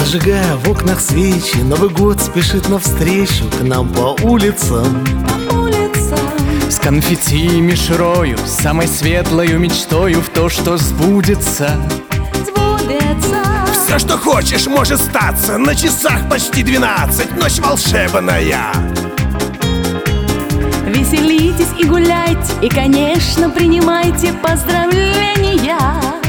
Зажигая в окнах свечи, Новый год спешит навстречу к нам по улицам. С конфетти и мишурою, самой светлою мечтою в то, что сбудется. Все, что хочешь, может статься. На часах почти 12, ночь волшебная. Веселитесь и гуляйте, и, конечно, принимайте поздравления.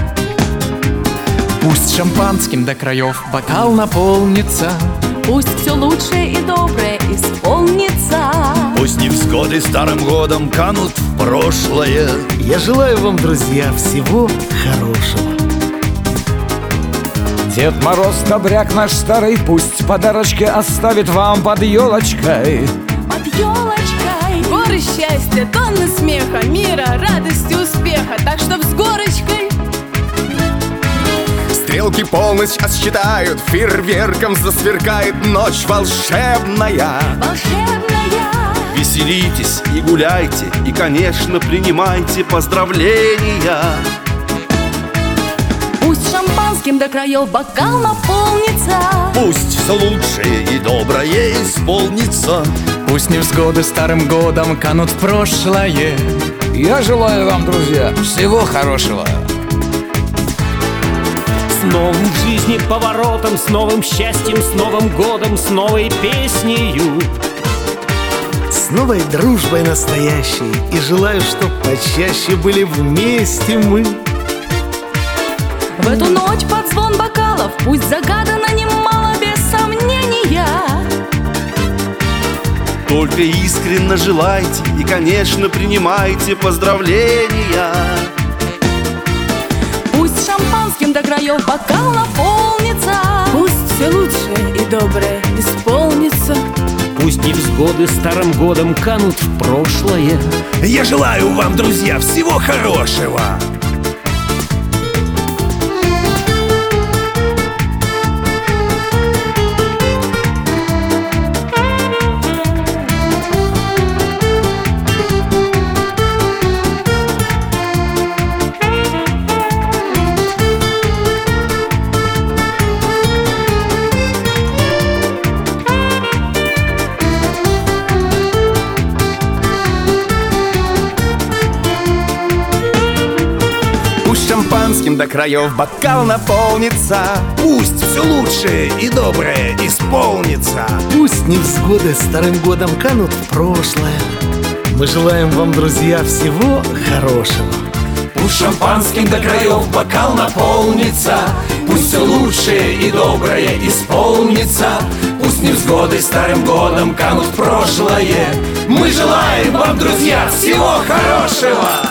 Пусть шампанским до краев бокал наполнится. Пусть все лучшее и доброе исполнится. Пусть невзгоды старым годом канут в прошлое. Я желаю вам, друзья, всего хорошего. Дед Мороз, добряк наш старый, пусть подарочки оставит вам под елочкой. Под елочкой горы счастья, тонны смеха, мира, радости, успеха. Так что с горочкой. Стрелки полночь отсчитают, фейерверком засверкает ночь волшебная. Волшебная. Веселитесь и гуляйте, и, конечно, принимайте поздравления. Пусть шампанским до краев бокал наполнится. Пусть все лучшее и доброе исполнится. Пусть невзгоды старым годом канут в прошлое. Я желаю вам, друзья, всего хорошего. С новым в жизни поворотом, с новым счастьем, с Новым годом, с новой песнею. С новой дружбой настоящей. И желаю, чтоб почаще были вместе мы. В эту ночь под звон бокалов пусть загадано немало без сомнения. Только искренне желайте и, конечно, принимайте поздравления. Пусть шампанским до краев бокал наполнится. Пусть все лучшее и доброе исполнится. Пусть невзгоды старым годом канут в прошлое. Я желаю вам, друзья, всего хорошего. Пусть шампанским до краев бокал наполнится. Пусть все лучшее и доброе исполнится. Пусть невзгоды старым годом канут в прошлое. Мы желаем вам, друзья, всего хорошего. Пусть шампанским до краев бокал наполнится. Пусть все лучшее и доброе исполнится. Пусть невзгоды старым годом канут в прошлое. Мы желаем вам, друзья, всего хорошего.